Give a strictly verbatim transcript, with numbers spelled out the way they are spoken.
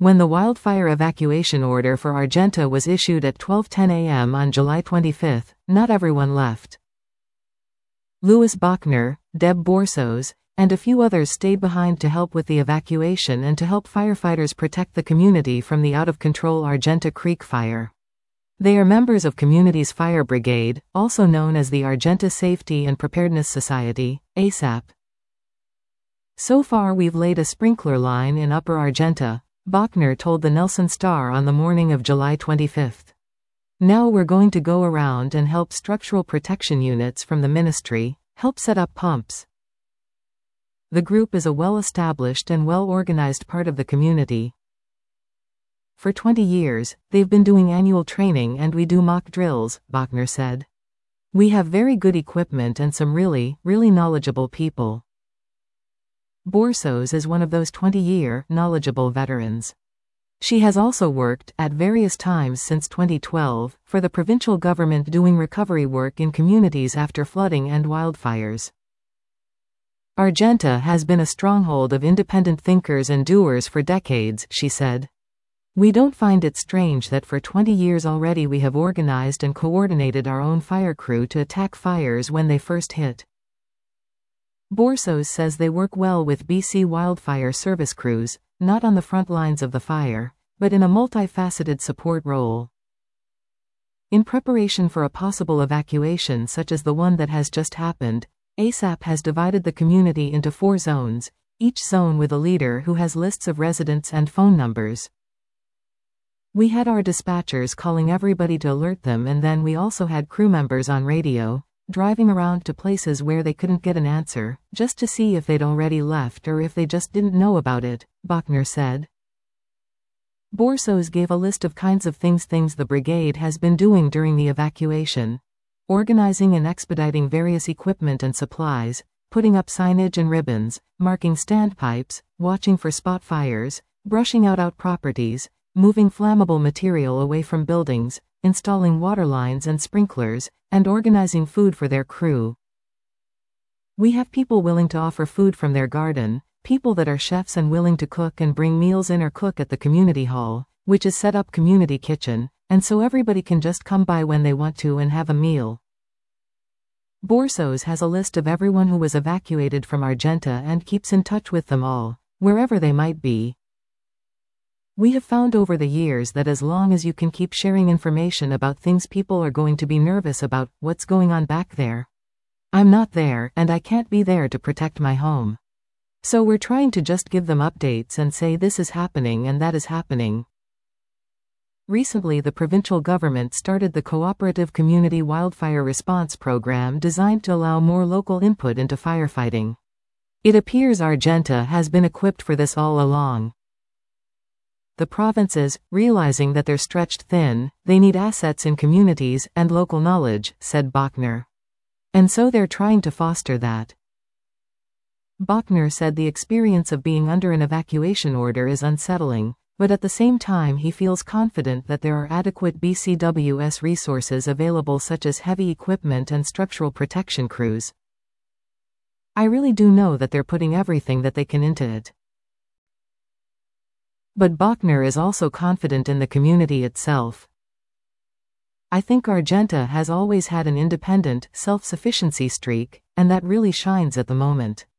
When the wildfire evacuation order for Argenta was issued at twelve ten a m on July twenty-fifth, not everyone left. Louis Bachner, Deb Borsos, and a few others stayed behind to help with the evacuation and to help firefighters protect the community from the out-of-control Argenta Creek fire. They are members of Communities Fire Brigade, also known as the Argenta Safety and Preparedness Society, A S A P. So far we've laid a sprinkler line in Upper Argenta, Bachner told the Nelson Star on the morning of July twenty-fifth. Now we're going to go around and help structural protection units from the ministry, help set up pumps. The group is a well-established and well-organized part of the community. For twenty years, they've been doing annual training and we do mock drills, Bachner said. We have very good equipment and some really, really knowledgeable people. Borsos is one of those twenty-year, knowledgeable veterans. She has also worked, at various times since twenty twelve, for the provincial government doing recovery work in communities after flooding and wildfires. Argenta has been a stronghold of independent thinkers and doers for decades, she said. We don't find it strange that for twenty years already we have organized and coordinated our own fire crew to attack fires when they first hit. Borsos says they work well with B C wildfire service crews, not on the front lines of the fire, but in a multifaceted support role. In preparation for a possible evacuation such as the one that has just happened, A S A P has divided the community into four zones, each zone with a leader who has lists of residents and phone numbers. We had our dispatchers calling everybody to alert them, and then we also had crew members on radio, driving around to places where they couldn't get an answer, just to see if they'd already left or if they just didn't know about it, Bachner said. Borsos gave a list of kinds of things things the brigade has been doing during the evacuation. Organizing and expediting various equipment and supplies, putting up signage and ribbons, marking standpipes, watching for spot fires, brushing out out properties, moving flammable material away from buildings, installing water lines and sprinklers, and organizing food for their crew. We have people willing to offer food from their garden, people that are chefs and willing to cook and bring meals in or cook at the community hall, which is set up community kitchen, and so everybody can just come by when they want to and have a meal. Borsos has a list of everyone who was evacuated from Argenta and keeps in touch with them all, wherever they might be. We have found over the years that as long as you can keep sharing information about things people are going to be nervous about, what's going on back there. I'm not there, and I can't be there to protect my home. So we're trying to just give them updates and say this is happening and that is happening. Recently the provincial government started the Cooperative Community Wildfire Response Program designed to allow more local input into firefighting. It appears Argenta has been equipped for this all along. The provinces, realizing that they're stretched thin, they need assets in communities and local knowledge, said Bachner. And so they're trying to foster that. Bachner said the experience of being under an evacuation order is unsettling, but at the same time he feels confident that there are adequate B C W S resources available such as heavy equipment and structural protection crews. I really do know that they're putting everything that they can into it. But Bachner is also confident in the community itself. I think Argenta has always had an independent, self-sufficiency streak, and that really shines at the moment.